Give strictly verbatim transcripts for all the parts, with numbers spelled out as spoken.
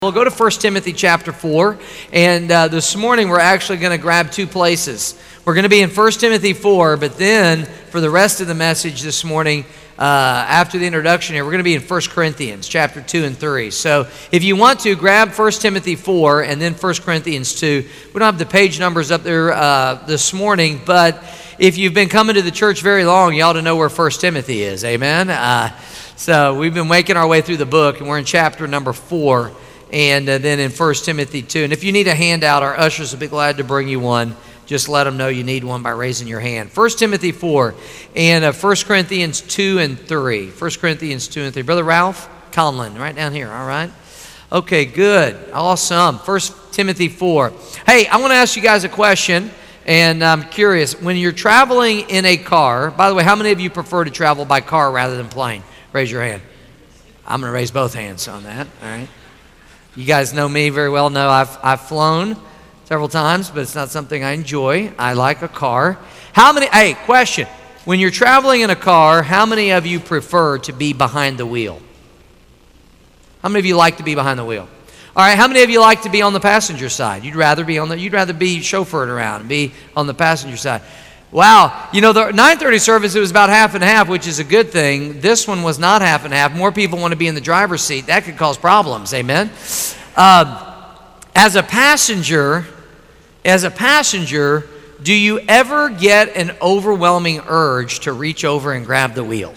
We'll go to First Timothy chapter four, and uh, this morning we're actually going to grab two places. We're going to be in First Timothy four, but then for the rest of the message this morning, uh, after the introduction here, we're going to be in First Corinthians chapter two and three. So if you want to, grab First Timothy four and then First Corinthians two. We don't have the page numbers up there uh, this morning, but if you've been coming to the church very long, you ought to know where First Timothy is, amen? Uh, so we've been making our way through the book, and we're in chapter number four. And uh, then in First Timothy two. And if you need a handout, our ushers will be glad to bring you one. Just let them know you need one by raising your hand. First Timothy four and uh, First Corinthians two and three. First Corinthians two and three. Brother Ralph Conlon, right down here, all right? Okay, good. Awesome. First Timothy four. Hey, I want to ask you guys a question, and I'm curious. When you're traveling in a car, by the way, how many of you prefer to travel by car rather than plane? Raise your hand. I'm going to raise both hands on that, all right? You guys know me very well, know I've, I've flown several times, but it's not something I enjoy. I like a car. How many, hey, question. When you're traveling in a car, how many of you prefer to be behind the wheel? How many of you like to be behind the wheel? All right, how many of you like to be on the passenger side? You'd rather be on the, you'd rather be chauffeured around and be on the passenger side. Wow, you know, the nine thirty service, it was about half and half, which is a good thing. This one was not half and half. More people want to be in the driver's seat. That could cause problems, amen? Um, as a passenger, as a passenger, do you ever get an overwhelming urge to reach over and grab the wheel?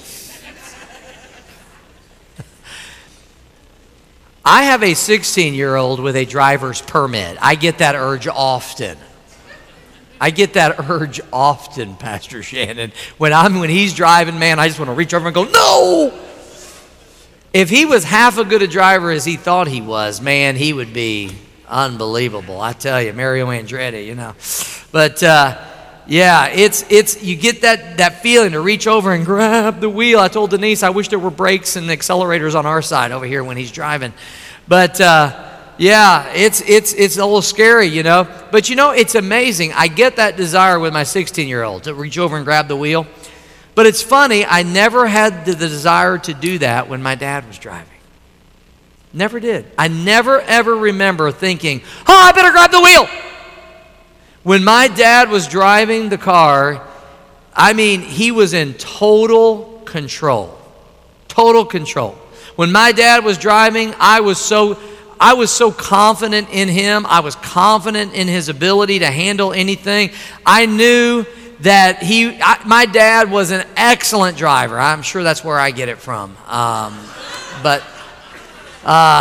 I have a sixteen-year-old with a driver's permit. I get that urge often. I get that urge often, Pastor Shannon. When I'm when he's driving, man, I just want to reach over and go, no! If he was half as good a driver as he thought he was, man, he would be unbelievable. I tell you, Mario Andretti, you know. But uh, yeah, it's it's you get that that feeling to reach over and grab the wheel. I told Denise I wish there were brakes and accelerators on our side over here when he's driving. But uh Yeah, it's it's it's a little scary, you know. But you know, it's amazing. I get that desire with my sixteen-year-old to reach over and grab the wheel. But it's funny, I never had the desire to do that when my dad was driving. Never did. I never ever remember thinking, oh, I better grab the wheel. When my dad was driving the car, I mean, he was in total control. Total control. When my dad was driving, I was so... I was so confident in him. I was confident in his ability to handle anything. I knew that he, I, my dad was an excellent driver. I'm sure that's where I get it from. Um, but uh,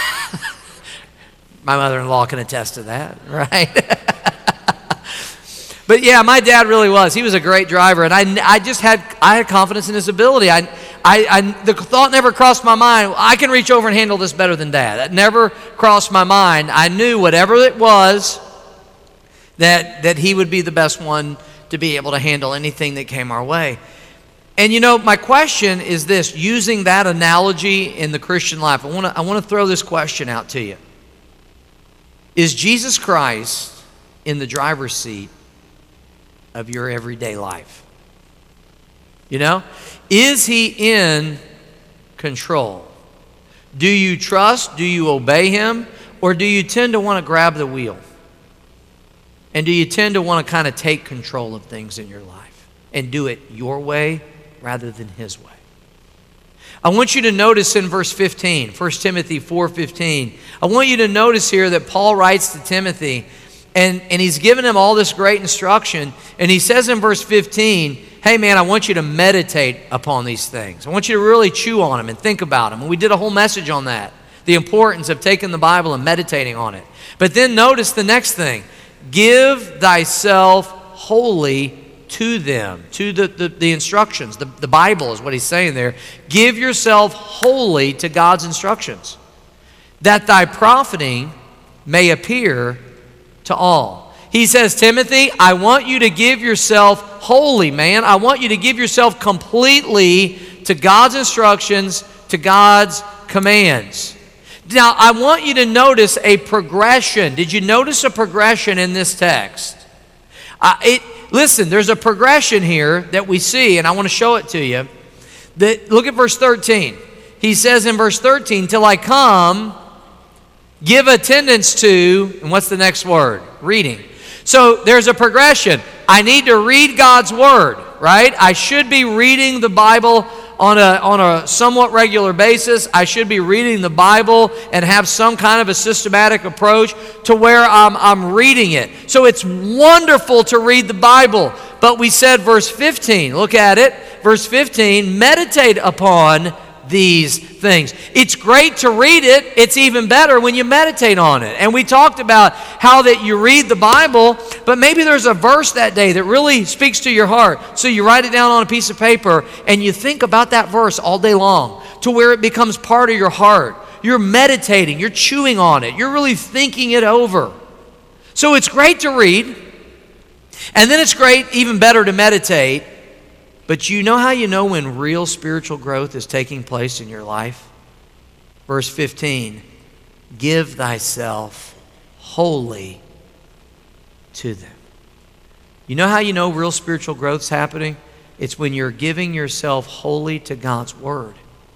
my mother-in-law can attest to that, right? But yeah, my dad really was. He was a great driver, and I, I just had, I had confidence in his ability. I, I, I, the thought never crossed my mind, I can reach over and handle this better than Dad. That never crossed my mind. I knew whatever it was, that, that he would be the best one to be able to handle anything that came our way. And you know, my question is this, using that analogy in the Christian life, I want to I want to throw this question out to you. Is Jesus Christ in the driver's seat of your everyday life? You know, is he in control? Do you trust? Do you obey him? Or do you tend to want to grab the wheel? And do you tend to want to kind of take control of things in your life and do it your way rather than his way? I want you to notice in verse fifteen, First Timothy four fifteen, I want you to notice here that Paul writes to Timothy, and, and he's given him all this great instruction, and he says in verse fifteen, hey man, I want you to meditate upon these things. I want you to really chew on them and think about them. And we did a whole message on that, the importance of taking the Bible and meditating on it. But then notice the next thing, give thyself wholly to them, to the, the, the instructions. The, the Bible is what he's saying there. Give yourself wholly to God's instructions, that thy profiting may appear to all. He says, Timothy, I want you to give yourself wholly, man. I want you to give yourself completely to God's instructions, to God's commands. Now, I want you to notice a progression. Did you notice a progression in this text? Uh, it, listen, there's a progression here that we see, and I want to show it to you. That, look at verse thirteen. He says in verse thirteen, till I come, give attendance to, and what's the next word? Reading. So there's a progression. I need to read God's Word, right? I should be reading the Bible on a, on a somewhat regular basis. I should be reading the Bible and have some kind of a systematic approach to where I'm, I'm reading it. So it's wonderful to read the Bible. But we said verse fifteen, look at it. Verse fifteen, meditate upon these things. It's great to read it. It's even better when you meditate on it. And we talked about how that you read the Bible, but maybe there's a verse that day that really speaks to your heart. So you write it down on a piece of paper and you think about that verse all day long to where it becomes part of your heart. You're meditating, you're chewing on it, you're really thinking it over. So it's great to read, and then it's great, even better, to meditate. But you know how you know when real spiritual growth is taking place in your life? Verse fifteen, give thyself wholly to them. You know how you know real spiritual growth is happening? It's when you're giving yourself wholly to God's Word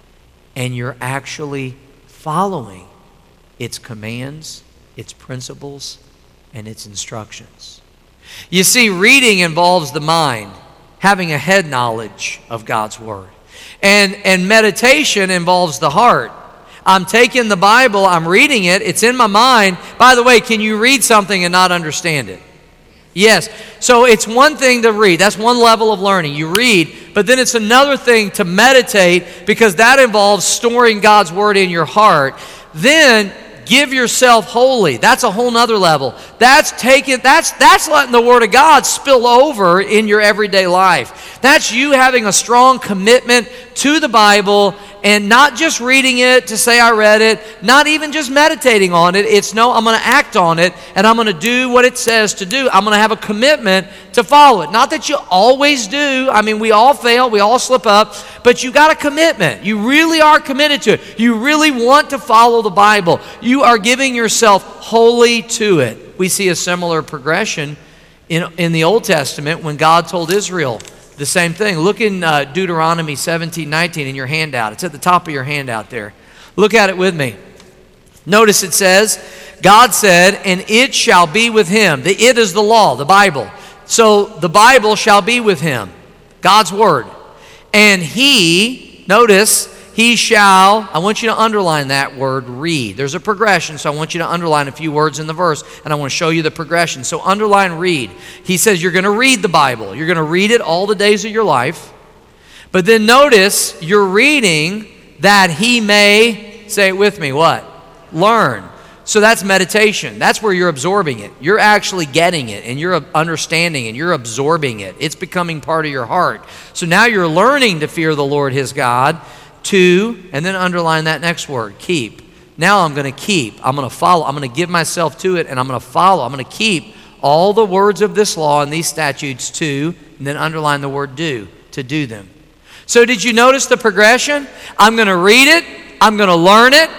and you're actually following its commands, its principles, and its instructions. You see, reading involves the mind having a head knowledge of God's Word. And, and meditation involves the heart. I'm taking the Bible, I'm reading it, it's in my mind. By the way, can you read something and not understand it? Yes. So it's one thing to read. That's one level of learning. You read, but then it's another thing to meditate, because that involves storing God's Word in your heart. Then give yourself wholly. That's a whole nother level. That's taking, that's, that's letting the Word of God spill over in your everyday life. That's you having a strong commitment to the Bible and not just reading it to say I read it, not even just meditating on it. It's no, I'm going to act on it and I'm going to do what it says to do. I'm going to have a commitment to follow it. Not that you always do. I mean, we all fail, we all slip up, but you got a commitment. You really are committed to it. You really want to follow the Bible. You are giving yourself wholly to it. We see a similar progression in, in the Old Testament when God told Israel the same thing. Look in uh, Deuteronomy seventeen nineteen in your handout. It's at the top of your handout there. Look at it with me. Notice it says, God said, and it shall be with him. The it is the law, the Bible. So the Bible shall be with him, God's Word. And he, notice, he shall, I want you to underline that word, read. There's a progression, so I want you to underline a few words in the verse, and I want to show you the progression. So underline read. He says you're going to read the Bible. You're going to read it all the days of your life. But then notice you're reading that he may, say it with me, what? Learn. So that's meditation. That's where you're absorbing it. You're actually getting it, and you're understanding and you're absorbing it. It's becoming part of your heart. So now you're learning to fear the Lord his God, to, and then underline that next word, keep. Now I'm going to keep. I'm going to follow. I'm going to give myself to it, and I'm going to follow. I'm going to keep all the words of this law and these statutes to, and then underline the word do, to do them. So did you notice the progression? I'm going to read it. I'm going to learn it.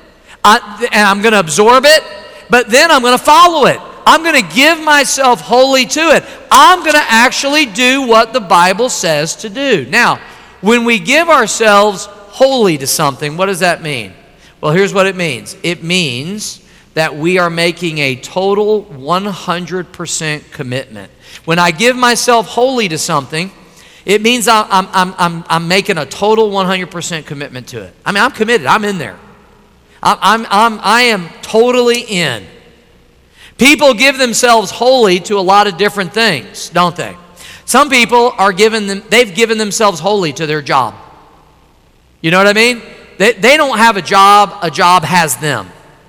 I, and I'm going to absorb it. But then I'm going to follow it. I'm going to give myself wholly to it. I'm going to actually do what the Bible says to do. Now, when we give ourselves wholly to something, what does that mean? Well, here's what it means. It means that we are making a total one hundred percent commitment. When I give myself wholly to something, it means I'm, I'm, I'm, I'm making a total one hundred percent commitment to it. I mean, I'm committed. I'm in there. I'm, I'm, I am totally in. People give themselves wholly to a lot of different things, don't they? Some people are given them, they've given themselves wholly to their job. You know what I mean? They, they don't have a job, a job has them.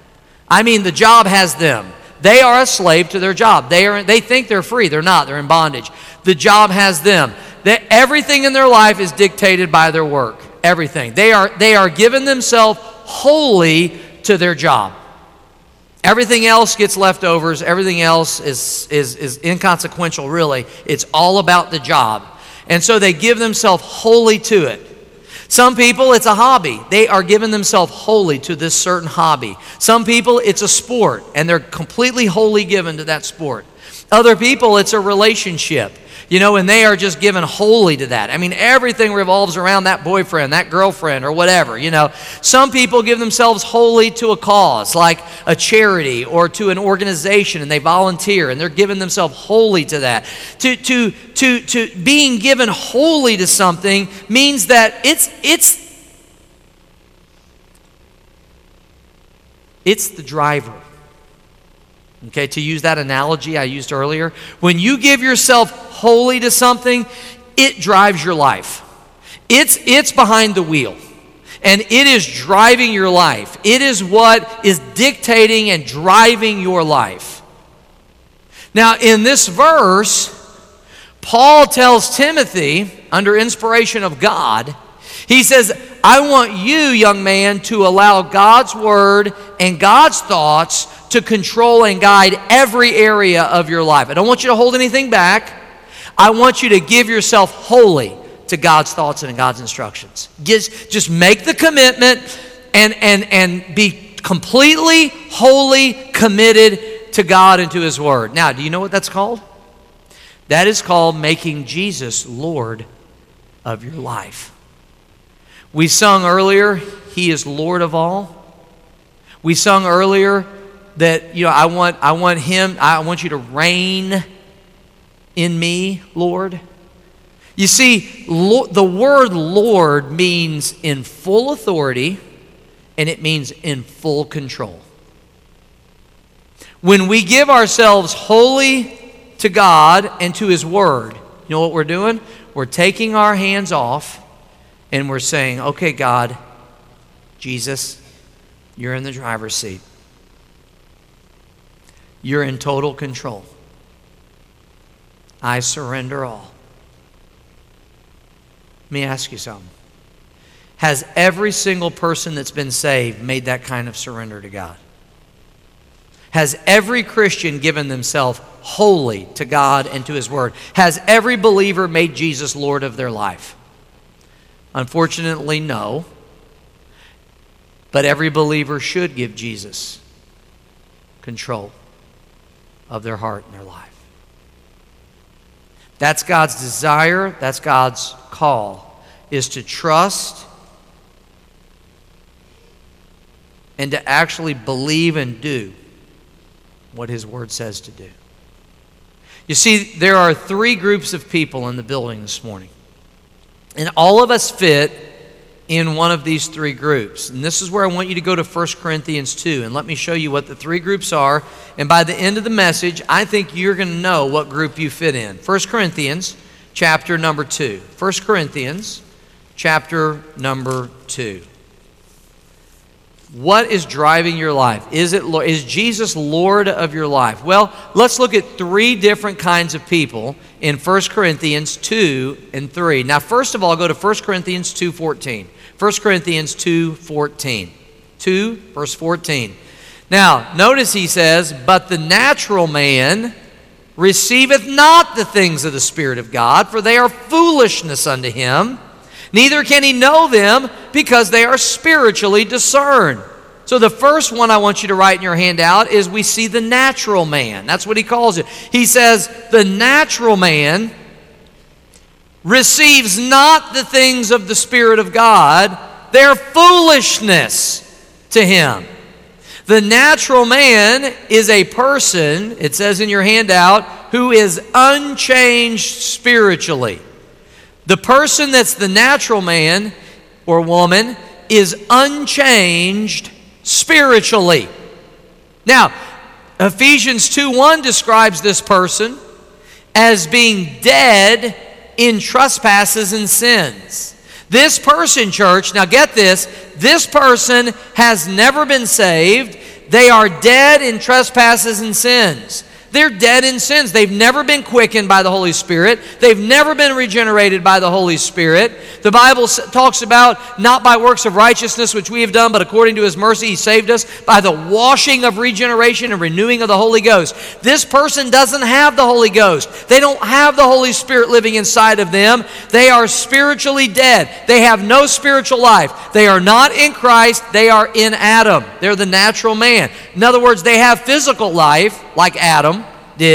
I mean, the job has them. They are a slave to their job. They are, they think they're free. They're not. They're in bondage. The job has them. They, everything in their life is dictated by their work. Everything. They are, they are giving themselves wholly to their job. Everything else gets leftovers. Everything else is, is, is inconsequential, really. It's all about the job. And so they give themselves wholly to it. Some people, it's a hobby. They are giving themselves wholly to this certain hobby. Some people, it's a sport, and they're completely wholly given to that sport. Other people, it's a relationship. You know, and they are just given wholly to that. I mean, everything revolves around that boyfriend, that girlfriend, or whatever, you know. Some people give themselves wholly to a cause, like a charity or to an organization, and they volunteer, and they're giving themselves wholly to that. To, to, to, to being given wholly to something means that it's, it's, it's the driver. Okay, to use that analogy I used earlier, when you give yourself wholly to something, it drives your life. It's, it's behind the wheel, and it is driving your life. It is what is dictating and driving your life. Now, in this verse, Paul tells Timothy, under inspiration of God, he says, I want you, young man, to allow God's word and God's thoughts to control and guide every area of your life. I don't want you to hold anything back. I want you to give yourself wholly to God's thoughts and God's instructions. Just, just make the commitment and, and, and be completely, wholly committed to God and to His Word. Now, do you know what that's called? That is called making Jesus Lord of your life. We sung earlier, He is Lord of all. We sung earlier that, you know, I want, I want Him, I want you to reign in me, Lord. You see, lo- the word Lord means in full authority, and it means in full control. When we give ourselves wholly to God and to His Word, you know what we're doing? We're taking our hands off, and we're saying, okay, God, Jesus, you're in the driver's seat. You're in total control. I surrender all. Let me ask you something. Has every single person that's been saved made that kind of surrender to God? Has every Christian given themselves wholly to God and to His Word? Has every believer made Jesus Lord of their life? Unfortunately, no. But every believer should give Jesus control of their heart and their life. That's God's desire, that's God's call, is to trust and to actually believe and do what His Word says to do. You see, there are three groups of people in the building this morning. And all of us fit in one of these three groups. And this is where I want you to go to First Corinthians two. And let me show you what the three groups are. And by the end of the message, I think you're going to know what group you fit in. First Corinthians chapter number two. First Corinthians chapter number two. What is driving your life? Is it is Jesus Lord of your life? Well, let's look at three different kinds of people in First Corinthians two and three. Now, first of all, go to First Corinthians two fourteen. First Corinthians two fourteen. two, verse fourteen. Now, notice he says, "But the natural man receiveth not the things of the Spirit of God, for they are foolishness unto him. Neither can he know them, because they are spiritually discerned." So the first one I want you to write in your handout is we see the natural man. That's what he calls it. He says, the natural man receives not the things of the Spirit of God. They're foolishness to him. The natural man is a person, it says in your handout, who is unchanged spiritually. The person that's the natural man or woman is unchanged spiritually. Now, Ephesians two one describes this person as being dead in trespasses and sins. This person, church, now get this, this person has never been saved. They are dead in trespasses and sins. They're dead in sins. They've never been quickened by the Holy Spirit. They've never been regenerated by the Holy Spirit. The Bible talks about not by works of righteousness which we have done, but according to His mercy He saved us by the washing of regeneration and renewing of the Holy Ghost. This person doesn't have the Holy Ghost. They don't have the Holy Spirit living inside of them. They are spiritually dead. They have no spiritual life. They are not in Christ. They are in Adam. They're the natural man. In other words, they have physical life like Adam did,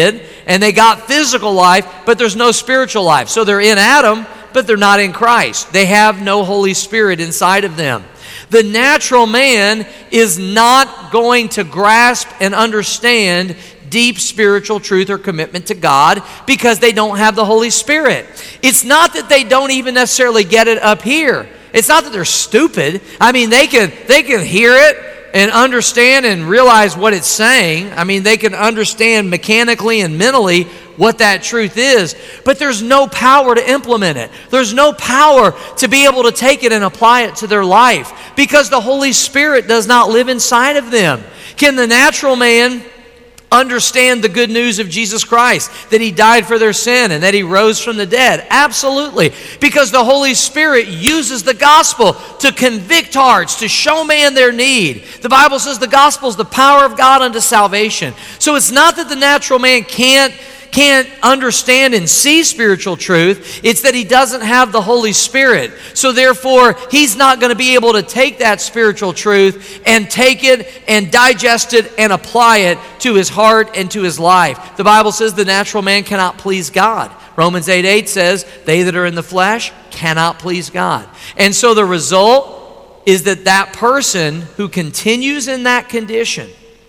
And they got physical life, but there's no spiritual life. So they're in Adam, but they're not in Christ. They have no Holy Spirit inside of them. The natural man is not going to grasp and understand deep spiritual truth or commitment to God because they don't have the Holy Spirit. It's not that they don't even necessarily get it up here. It's not that they're stupid. I mean, they can they can hear it and understand and realize what it's saying. I mean, they can understand mechanically and mentally what that truth is, but there's no power to implement it. There's no power to be able to take it and apply it to their life because the Holy Spirit does not live inside of them. Can the natural man understand the good news of Jesus Christ, that He died for their sin and that He rose from the dead? Absolutely, because the Holy Spirit uses the gospel to convict hearts, to show man their need. The Bible says the gospel is the power of God unto salvation. So it's not that the natural man can't can't understand and see spiritual truth. It's that he doesn't have the Holy Spirit. So therefore, he's not going to be able to take that spiritual truth and take it and digest it and apply it to his heart and to his life. The Bible says the natural man cannot please God. Romans eight eight says, they that are in the flesh cannot please God. And so the result is that that person who continues in that condition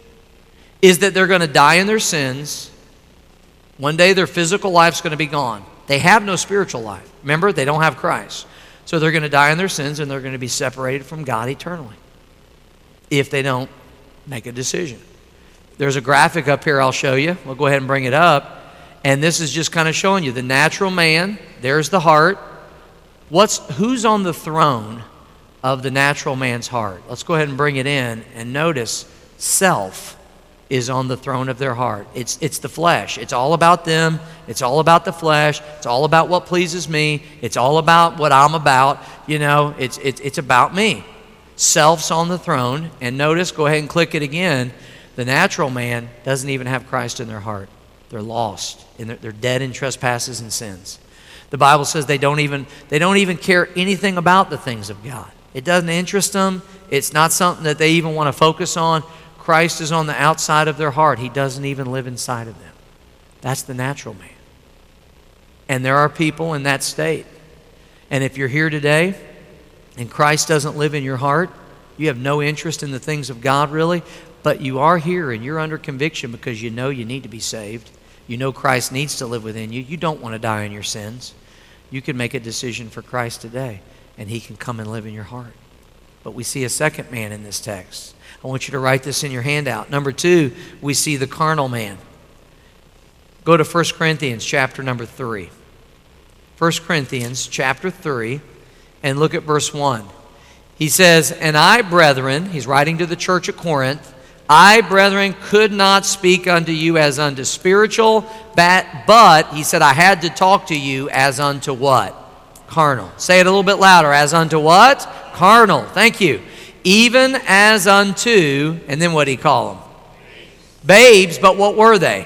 is that they're going to die in their sins. One day their physical life's going to be gone. They have no spiritual life. Remember, they don't have Christ. So they're going to die in their sins and they're going to be separated from God eternally if they don't make a decision. There's a graphic up here I'll show you. We'll go ahead and bring it up. And this is just kind of showing you the natural man. There's the heart. What's who's on the throne of the natural man's heart? Let's go ahead and bring it in and notice self is on the throne of their heart. It's it's the flesh. It's all about them. It's all about the flesh. It's all about what pleases me. It's all about what I'm about. You know, it's it's it's about me. Self's on the throne. And notice, go ahead and click it again. The natural man doesn't even have Christ in their heart. They're lost. And they're, they're dead in trespasses and sins. The Bible says they don't even they don't even care anything about the things of God. It doesn't interest them. It's not something that they even want to focus on. Christ is on the outside of their heart. He doesn't even live inside of them. That's the natural man. And there are people in that state. And if you're here today and Christ doesn't live in your heart, you have no interest in the things of God really, but you are here and you're under conviction because you know you need to be saved. You know Christ needs to live within you. You don't want to die in your sins. You can make a decision for Christ today and He can come and live in your heart. But we see a second man in this text. I want you to write this in your handout. Number two, we see the carnal man. Go to First Corinthians chapter number three. First Corinthians chapter three, and look at verse one. He says, and I, brethren, he's writing to the church at Corinth, I, brethren, could not speak unto you as unto spiritual, but, he said, I had to talk to you as unto what? Carnal. Say it a little bit louder. As unto what? Carnal. Thank you. Even as unto, and then what did he call them? Babes, but what were they?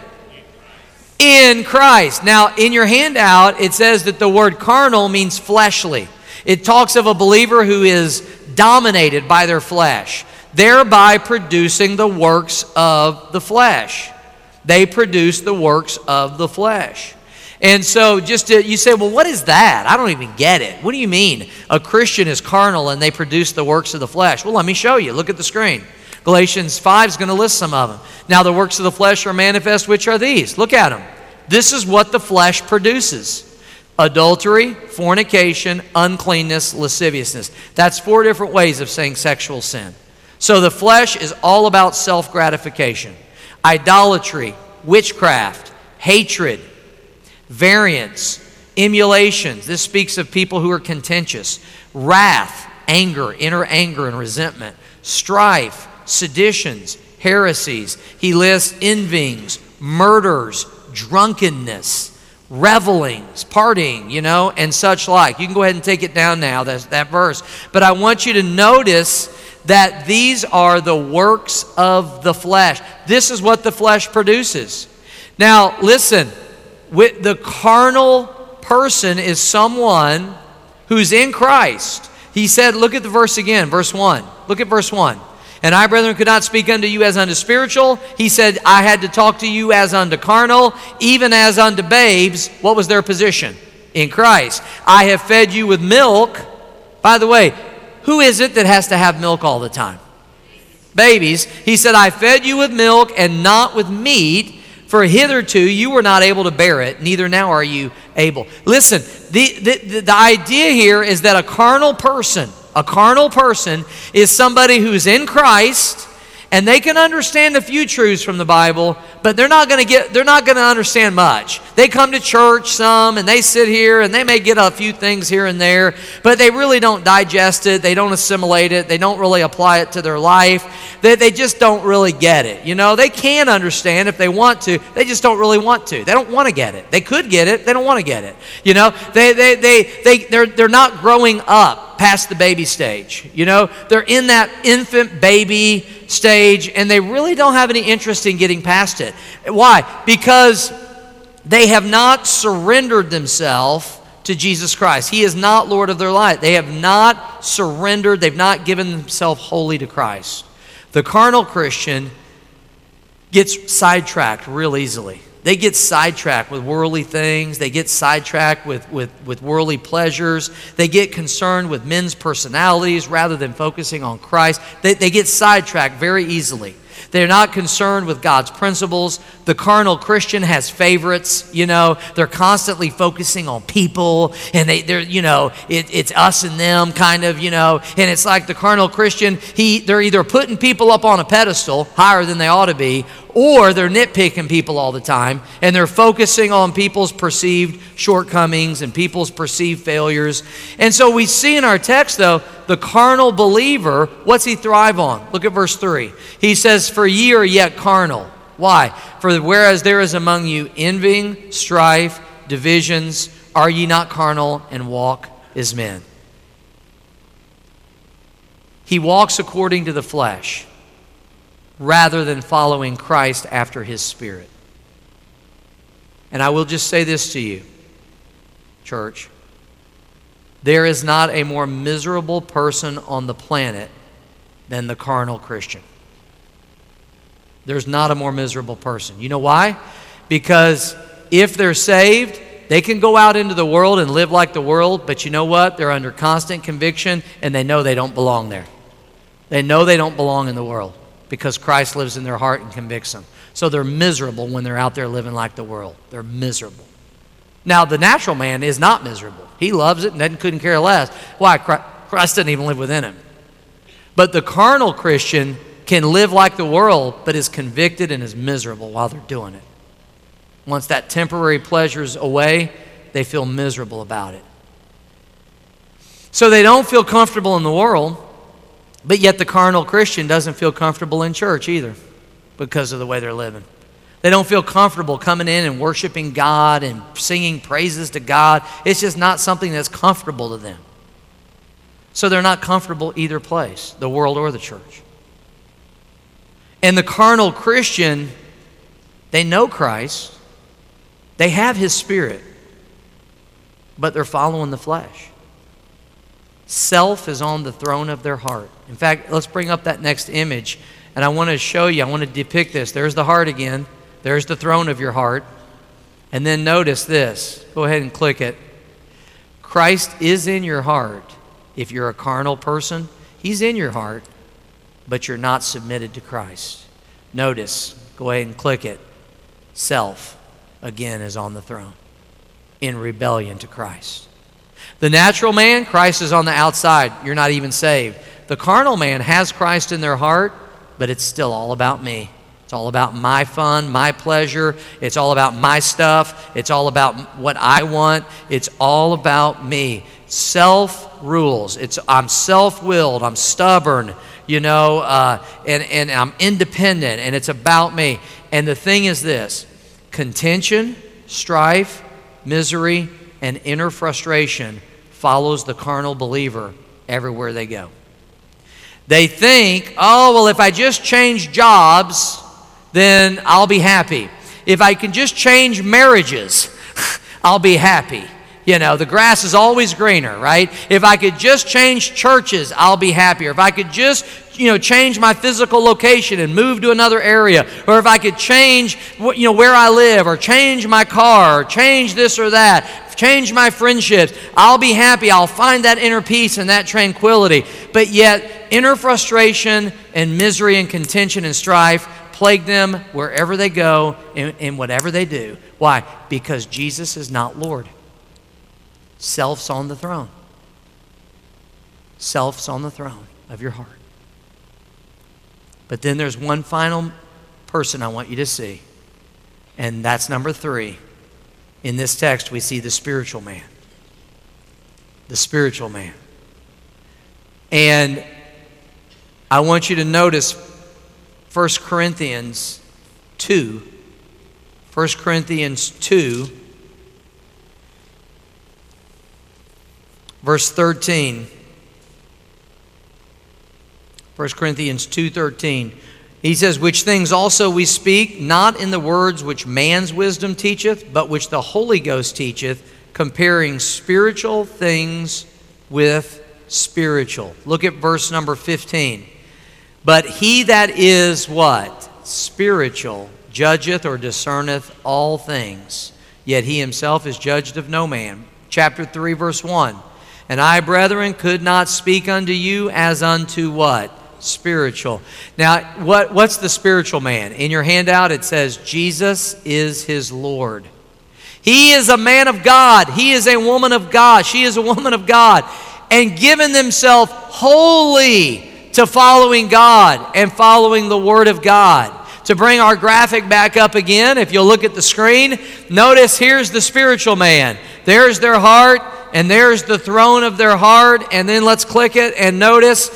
In Christ. Now, in your handout, it says that the word carnal means fleshly. It talks of a believer who is dominated by their flesh, thereby producing the works of the flesh. They produce the works of the flesh. And so just to, you say, well, what is that? I don't even get it. What do you mean a Christian is carnal and they produce the works of the flesh? Well, let me show you. Look at the screen. Galatians five is going to list some of them. Now the works of the flesh are manifest, which are these. Look at them. This is what the flesh produces. Adultery, fornication, uncleanness, lasciviousness. That's four different ways of saying sexual sin. So the flesh is all about self-gratification. Idolatry, witchcraft, hatred, variance, emulations. This speaks of people who are contentious. Wrath, anger, inner anger and resentment. Strife, seditions, heresies. He lists envyings, murders, drunkenness, revelings, partying, you know, and such like. You can go ahead and take it down now, that, that verse. But I want you to notice that these are the works of the flesh. This is what the flesh produces. Now, listen. With the carnal person is someone who's in Christ. He said, look at the verse again, verse one. Look at verse one. And I, brethren, could not speak unto you as unto spiritual. He said, I had to talk to you as unto carnal, even as unto babes. What was their position? In Christ. I have fed you with milk. By the way, who is it that has to have milk all the time? Babies. He said, I fed you with milk and not with meat, for hitherto you were not able to bear it, neither now are you able. Listen, the, the, the idea here is that a carnal person, a carnal person is somebody who's in Christ, and they can understand a few truths from the Bible, but they're not going to get they're not going to understand much. They come to church some, and they sit here, and they may get a few things here and there, but they really don't digest it. They don't assimilate it. They don't really apply it to their life. They, they just don't really get it. You know, they can understand if they want to. They just don't really want to. They don't want to get it. They could get it. They don't want to get it. You know, they they they they they're they're not growing up past the baby stage. You know, they're in that infant baby stage, and they really don't have any interest in getting past it. Why? Because they have not surrendered themselves to Jesus Christ. He is not Lord of their life. They have not surrendered. They've not given themselves wholly to Christ. The carnal Christian gets sidetracked real easily. They get sidetracked with worldly things. They get sidetracked with, with, with worldly pleasures. They get concerned with men's personalities rather than focusing on Christ. They, they get sidetracked very easily. They're not concerned with God's principles. The carnal Christian has favorites, you know. They're constantly focusing on people, and they, they're, you know, it, it's us and them kind of, you know. And it's like the carnal Christian, he, they're either putting people up on a pedestal higher than they ought to be, or they're nitpicking people all the time, and they're focusing on people's perceived shortcomings and people's perceived failures. And so we see in our text, though, the carnal believer, what's he thrive on? Look at verse three. He says, for ye are yet carnal. Why? For whereas there is among you envying, strife, divisions, are ye not carnal and walk as men? He walks according to the flesh, rather than following Christ after his Spirit. And I will just say this to you, church. There is not a more miserable person on the planet than the carnal Christian. There's not a more miserable person. You know why? Because if they're saved, they can go out into the world and live like the world, but you know what? They're under constant conviction, and they know they don't belong there. They know they don't belong in the world, because Christ lives in their heart and convicts them. So they're miserable when they're out there living like the world. They're miserable. Now, the natural man is not miserable. He loves it and doesn't, couldn't care less. Why? Christ doesn't even live within him. But the carnal Christian can live like the world, but is convicted and is miserable while they're doing it. Once that temporary pleasure's away, they feel miserable about it. So they don't feel comfortable in the world, but yet the carnal Christian doesn't feel comfortable in church either because of the way they're living. They don't feel comfortable coming in and worshiping God and singing praises to God. It's just not something that's comfortable to them. So they're not comfortable either place, the world or the church. And the carnal Christian, they know Christ. They have his Spirit, but they're following the flesh. Self is on the throne of their heart. In fact, let's bring up that next image, and I want to show you, I want to depict this. There's the heart again. There's the throne of your heart. And then notice this. Go ahead and click it. Christ is in your heart. If you're a carnal person, he's in your heart, but you're not submitted to Christ. Notice, go ahead and click it. Self, again, is on the throne in rebellion to Christ. The natural man, Christ is on the outside. You're not even saved. The carnal man has Christ in their heart, but it's still all about me. It's all about my fun, my pleasure. It's all about my stuff. It's all about what I want. It's all about me. Self rules. It's I'm self-willed. I'm stubborn, you know, uh, and, and I'm independent, and it's about me. And the thing is this: contention, strife, misery, and inner frustration follows the carnal believer everywhere they go. They think, oh, well, if I just change jobs, then I'll be happy. If I can just change marriages, I'll be happy. You know, the grass is always greener, right? If I could just change churches, I'll be happier. If I could just, you know, change my physical location and move to another area, or if I could change, you know, where I live, or change my car, or change this or that, change my friendships, I'll be happy. I'll find that inner peace and that tranquility. But yet, inner frustration and misery and contention and strife plague them wherever they go and, and whatever they do. Why? Because Jesus is not Lord. Self's on the throne. Self's on the throne of your heart. But then there's one final person I want you to see, and that's number three. In this text, we see the spiritual man. The spiritual man. And I want you to notice First Corinthians two. First Corinthians two, verse thirteen. First Corinthians two thirteen. He says, which things also we speak, not in the words which man's wisdom teacheth, but which the Holy Ghost teacheth, comparing spiritual things with spiritual. Look at verse number fifteen. But he that is what? Spiritual, judgeth or discerneth all things, yet he himself is judged of no man. Chapter three, verse one. And I, brethren, could not speak unto you as unto what? Spiritual. Now, what, what's the spiritual man? In your handout, it says, Jesus is his Lord. He is a man of God. He is a woman of God. She is a woman of God. And given themselves wholly to following God and following the Word of God. To bring our graphic back up again, if you'll look at the screen, notice here's the spiritual man. There's their heart, and there's the throne of their heart. And then let's click it and notice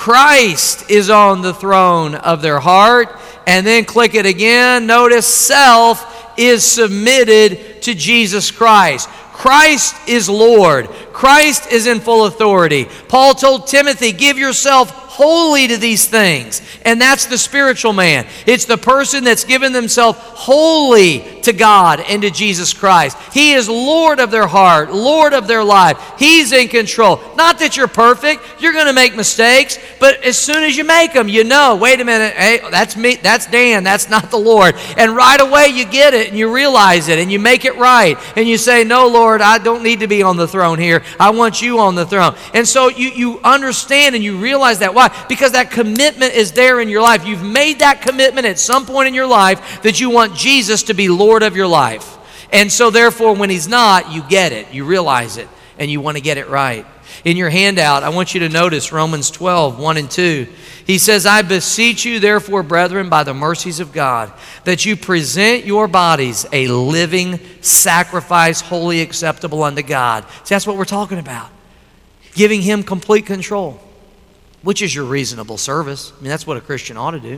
Christ is on the throne of their heart. And then click it again. Notice self is submitted to Jesus Christ. Christ is Lord. Christ is in full authority. Paul told Timothy, give yourself wholly to these things. And that's the spiritual man. It's the person that's given themselves wholly to God and to Jesus Christ. He is Lord of their heart, Lord of their life. He's in control. Not that you're perfect. You're going to make mistakes. But as soon as you make them, you know, wait a minute, hey, that's me, that's Dan, that's not the Lord. And right away you get it and you realize it and you make it right. And you say, no, Lord, I don't need to be on the throne here. I want you on the throne. And so you, you understand and you realize that. Why? Because that commitment is there in your life. You've made that commitment at some point in your life that you want Jesus to be Lord of your life. And so therefore, when he's not, you get it. You realize it. And you want to get it right. In your handout, I want you to notice Romans twelve, one and two. He says, I beseech you, therefore, brethren, by the mercies of God, that you present your bodies a living sacrifice, wholly acceptable unto God. See, that's what we're talking about. Giving him complete control, which is your reasonable service. I mean, that's what a Christian ought to do.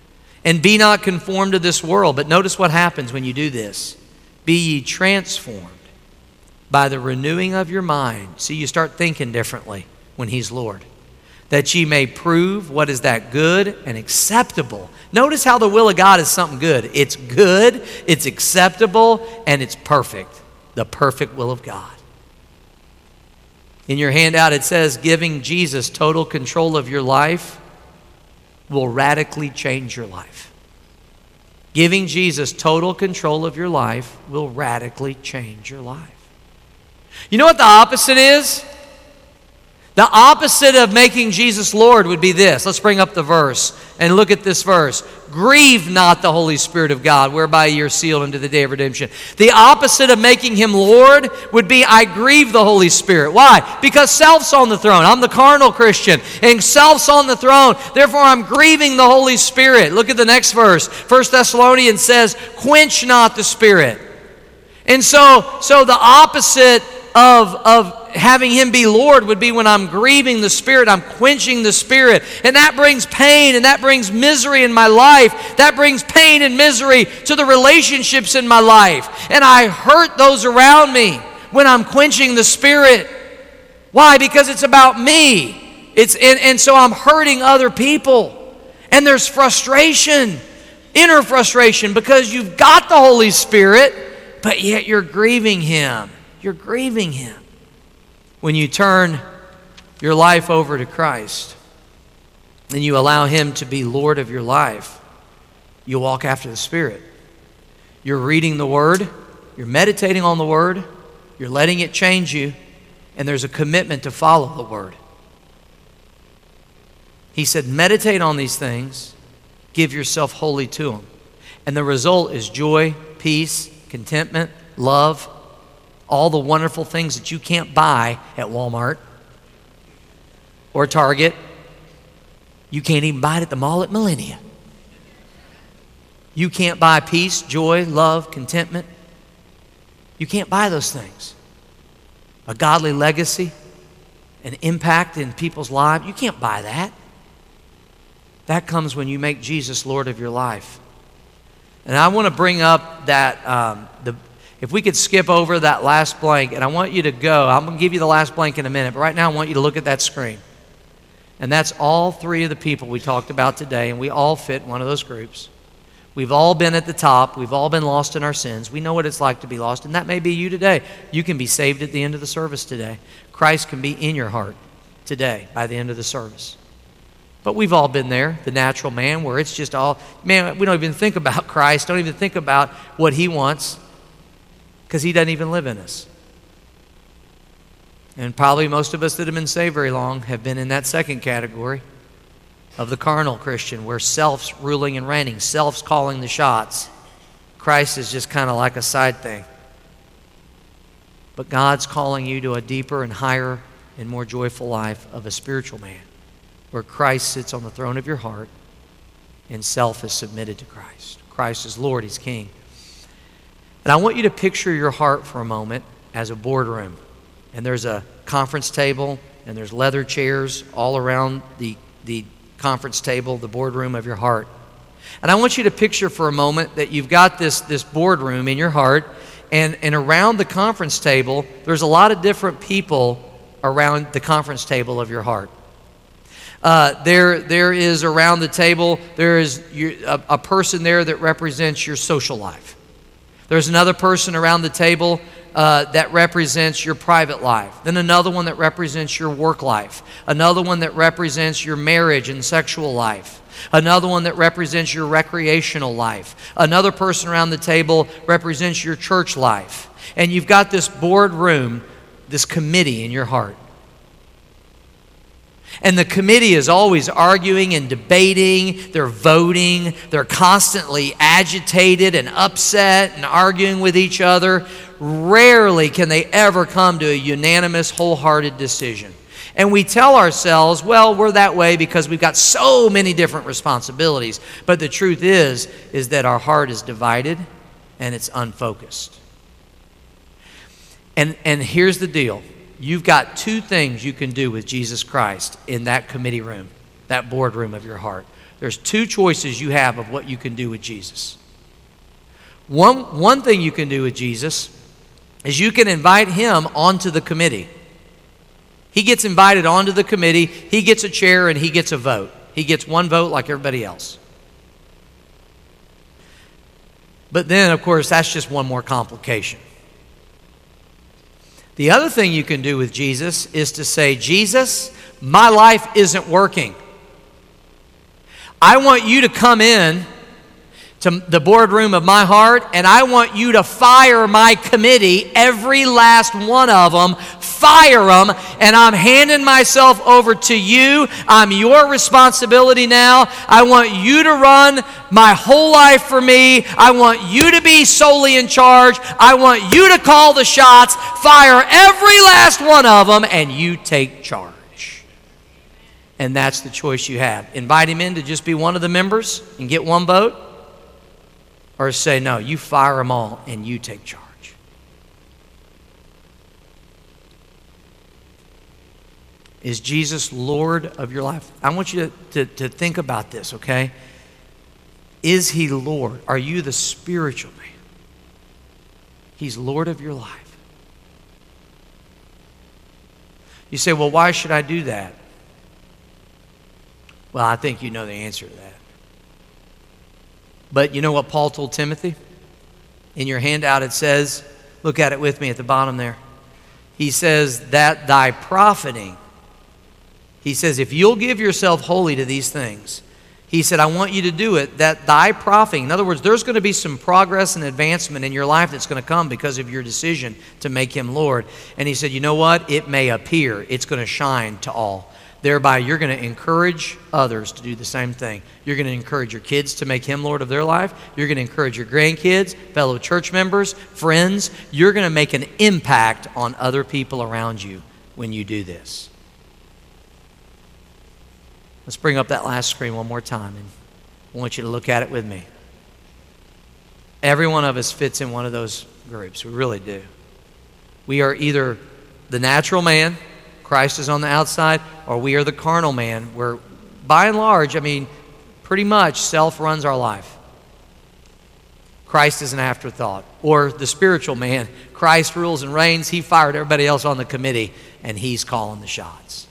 And be not conformed to this world. But notice what happens when you do this. Be ye transformed by the renewing of your mind. See, you start thinking differently when he's Lord. That ye may prove what is that good and acceptable. Notice how the will of God is something good. It's good, it's acceptable, and it's perfect. The perfect will of God. In your handout, it says, giving Jesus total control of your life will radically change your life. Giving Jesus total control of your life will radically change your life. You know what the opposite is? The opposite of making Jesus Lord would be this. Let's bring up the verse and look at this verse. Grieve not the Holy Spirit of God, whereby you're sealed unto the day of redemption. The opposite of making him Lord would be I grieve the Holy Spirit. Why? Because self's on the throne. I'm the carnal Christian, and self's on the throne. Therefore, I'm grieving the Holy Spirit. Look at the next verse. First Thessalonians says, quench not the Spirit. And so, so the opposite of, of having him be Lord would be when I'm grieving the Spirit, I'm quenching the Spirit. And that brings pain and that brings misery in my life. That brings pain and misery to the relationships in my life. And I hurt those around me when I'm quenching the Spirit. Why? Because it's about me. It's and, and so I'm hurting other people. And there's frustration, inner frustration, because you've got the Holy Spirit, but yet you're grieving him. You're grieving Him. When you turn your life over to Christ and you allow Him to be Lord of your life, you walk after the Spirit. You're reading the Word, you're meditating on the Word, you're letting it change you, and there's a commitment to follow the Word. He said, meditate on these things, give yourself wholly to them. And the result is joy, peace, contentment, love, all the wonderful things that you can't buy at Walmart or Target. You can't even buy it at the mall at Millennia. You can't buy peace, joy, love, contentment. You can't buy those things. A godly legacy, an impact in people's lives, you can't buy that. That comes when you make Jesus Lord of your life. And I want to bring up that, um, the, if we could skip over that last blank, and I want you to go. I'm going to give you the last blank in a minute, but right now I want you to look at that screen. And that's all three of the people we talked about today, and we all fit in one of those groups. We've all been at the top. We've all been lost in our sins. We know what it's like to be lost, and that may be you today. You can be saved at the end of the service today. Christ can be in your heart today by the end of the service. But we've all been there, the natural man, where it's just all, man, we don't even think about Christ, don't even think about what He wants, because He doesn't even live in us. And probably most of us that have been saved very long have been in that second category of the carnal Christian, where self's ruling and reigning, self's calling the shots. Christ is just kind of like a side thing. But God's calling you to a deeper and higher and more joyful life of a spiritual man, where Christ sits on the throne of your heart and self is submitted to Christ. Christ is Lord, He's King. And I want you to picture your heart for a moment as a boardroom. And there's a conference table, and there's leather chairs all around the, the conference table, the boardroom of your heart. And I want you to picture for a moment that you've got this, this boardroom in your heart, and, and around the conference table, there's a lot of different people around the conference table of your heart. Uh, there, there is around the table, there is your, a, a person there that represents your social life. There's another person around the table uh, that represents your private life. Then another one that represents your work life. Another one that represents your marriage and sexual life. Another one that represents your recreational life. Another person around the table represents your church life. And you've got this boardroom, this committee in your heart. And the committee is always arguing and debating. They're voting. They're constantly agitated and upset and arguing with each other. Rarely can they ever come to a unanimous, wholehearted decision. And we tell ourselves, well, we're that way because we've got so many different responsibilities. But the truth is, is that our heart is divided and it's unfocused. And, and here's the deal. You've got two things you can do with Jesus Christ in that committee room, that boardroom of your heart. There's two choices you have of what you can do with Jesus. One, one thing you can do with Jesus is you can invite Him onto the committee. He gets invited onto the committee, He gets a chair, and He gets a vote. He gets one vote like everybody else. But then, of course, that's just one more complication. The other thing you can do with Jesus is to say, Jesus, my life isn't working. I want you to come in to the boardroom of my heart, and I want you to fire my committee, every last one of them. Fire them, and I'm handing myself over to you. I'm your responsibility now. I want you to run my whole life for me. I want you to be solely in charge. I want you to call the shots. Fire every last one of them, and you take charge. And that's the choice you have. Invite Him in to just be one of the members and get one vote, or say, no, you fire them all, and you take charge. Is Jesus Lord of your life? I want you to, to, to think about this, okay? Is He Lord? Are you the spiritual man? He's Lord of your life. You say, well, why should I do that? Well, I think you know the answer to that. But you know what Paul told Timothy? In your handout it says, look at it with me at the bottom there. He says, that thy profiting. He says, if you'll give yourself wholly to these things, he said, I want you to do it, that thy profiting. In other words, there's going to be some progress and advancement in your life that's going to come because of your decision to make him Lord. And he said, you know what? It may appear. It's going to shine to all. Thereby, you're going to encourage others to do the same thing. You're going to encourage your kids to make him Lord of their life. You're going to encourage your grandkids, fellow church members, friends. You're going to make an impact on other people around you when you do this. Let's bring up that last screen one more time, and I want you to look at it with me. Every one of us fits in one of those groups. We really do. We are either the natural man, Christ is on the outside, or we are the carnal man, where by and large, I mean, pretty much self runs our life. Christ is an afterthought. Or the spiritual man, Christ rules and reigns, he fired everybody else on the committee, and he's calling the shots.